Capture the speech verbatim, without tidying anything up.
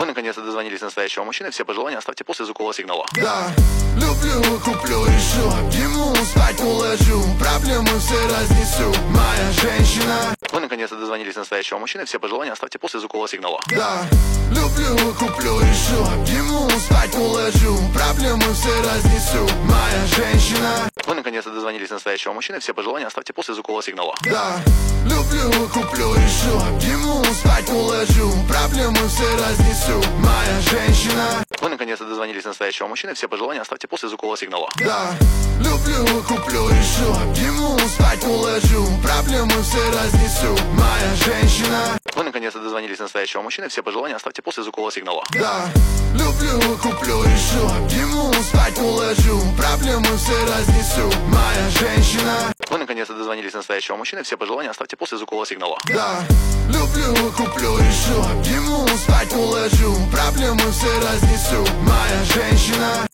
наконец-то дозвонились настоящего мужчины. Все пожелания оставьте после звукового сигнала. Да, люблю, куплю, решу, обниму, спать уложу, проблемы все разнесу, моя женщина. Вы наконец-то дозвонились настоящего мужчины. Все пожелания оставьте после звукового сигнала. Да, люблю, куплю, решу, обниму, спать уложу, проблемы все разнесу, моя женщина. Вы наконец-то дозвонились настоящего мужчины. Все пожелания оставьте после звукового сигнала. Да, люблю, куплю, решу, обниму, спать уложу, проблемы все разнесу, моя женщина. Вы наконец-то дозвонились настоящего мужчины. Все пожелания оставьте после звукового сигнала. Да, люблю, куплю, решу, обниму, спать уложу, проблемы все разнесу, моя женщина. Вы наконец-то дозвонились настоящего мужчины. Все пожелания оставьте после звукового сигнала. Да, люблю, куплю, решу, обниму, спать уложу, проблемы все разнесу, моя женщина. Вы наконец-то дозвонились настоящего мужчины. Все пожелания оставьте после звукового сигнала. Да, люблю, куплю, решу, обниму, спать уложу, проблемы все разнесу, моя